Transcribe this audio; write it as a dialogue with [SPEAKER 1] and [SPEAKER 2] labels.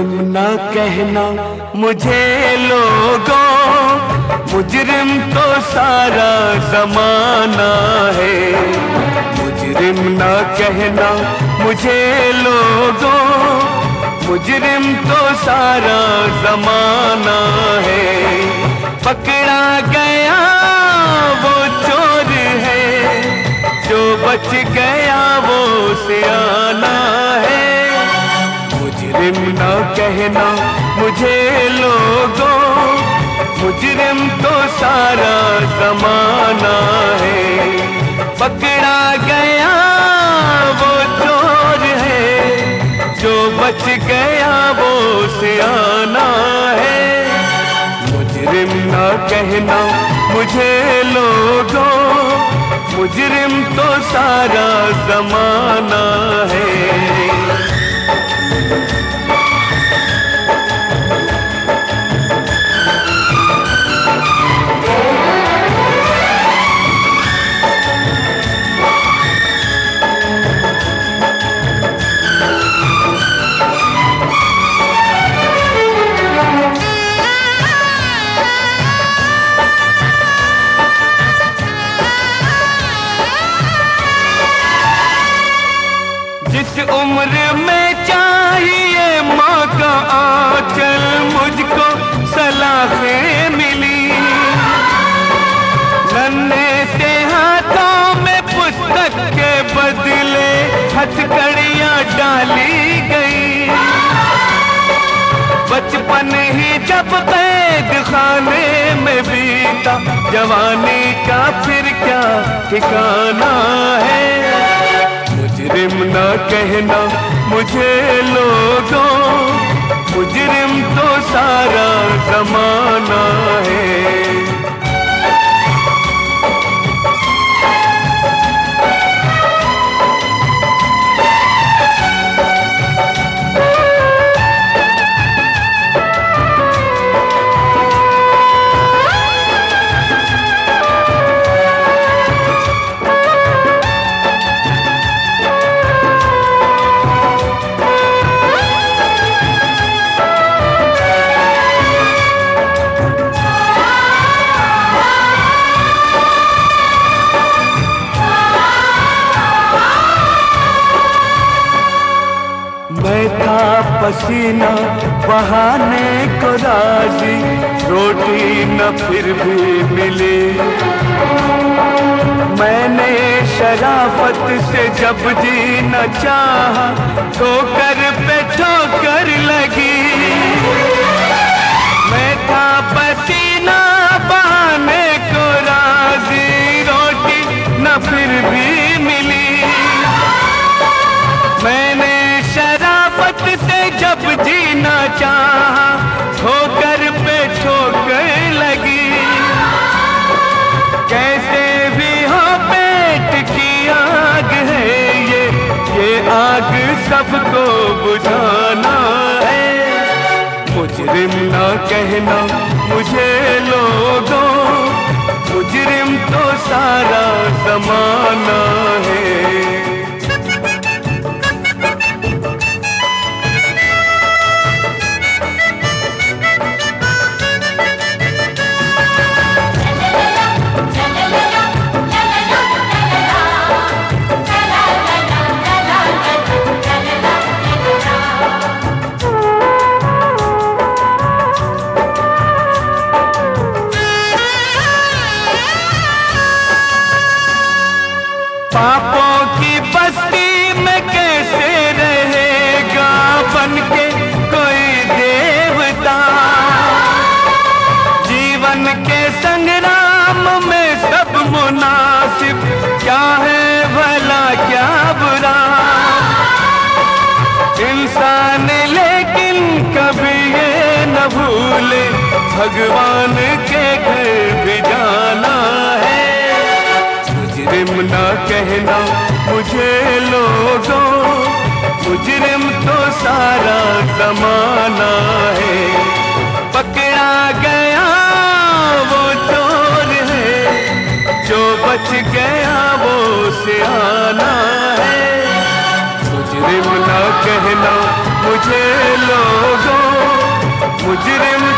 [SPEAKER 1] मुजरिम ना कहना मुझे लोगों, मुजरिम तो सारा जमाना है। मुजरिम ना कहना मुझे लोगों, मुजरिम तो सारा जमाना है। पकड़ा गया वो चोर है, जो बच गया वो सियाना है। मुजरिम ना कहना मुझे लोगों, मुजरिम तो सारा जमाना है। पकड़ा गया वो चोर है, जो बच गया वो सियाना है। मुजरिम ना कहना मुझे लोगों, मुजरिम तो सारा जमाना है। जिस उम्र में चाहिए माँ का आंचल, मुझको सलाखें मिली। नन्हे से हाथों में पुस्तक के बदले हथकड़ियाँ डाली गई। बचपन ही जब कैद खाने में बीता, जवानी का फिर क्या ठिकाना है। मुजरिम ना कहना मुझे लोगों, मुजरिम तो सारा जमाना है। मैं था पसीना बहाने को राजी, रोटी न फिर भी मिली। मैंने शराफत से जब जीना चाहा, ठोकर पे ठोकर लगी। मैं था पसीना बहाने को राजी, रोटी न फिर भी मिली। मैंने शराफत से जब जीना चाहा, ठोकर पे ठोकर लगी। कैसे भी हो पेट की आग है ये आग सबको बुझाना है। मुजरिम ना कहना मुझे लोगों, मुजरिम तो सारा जमाना है। पापों की बस्ती में कैसे रहेगा बनके कोई देवता। जीवन के संग्राम में सब मुनासिब, क्या है भला क्या बुरा। इंसान लेकिन कभी ये न भूले, भगवान के घर भी जाना है। मुजरिम ना कहना मुझे लोगों, मुजरिम तो सारा जमाना है। पकड़ा गया वो चोर है, जो बच गया वो सियाना है। मुजरिम ना कहना मुझे लोगों, मुजरिम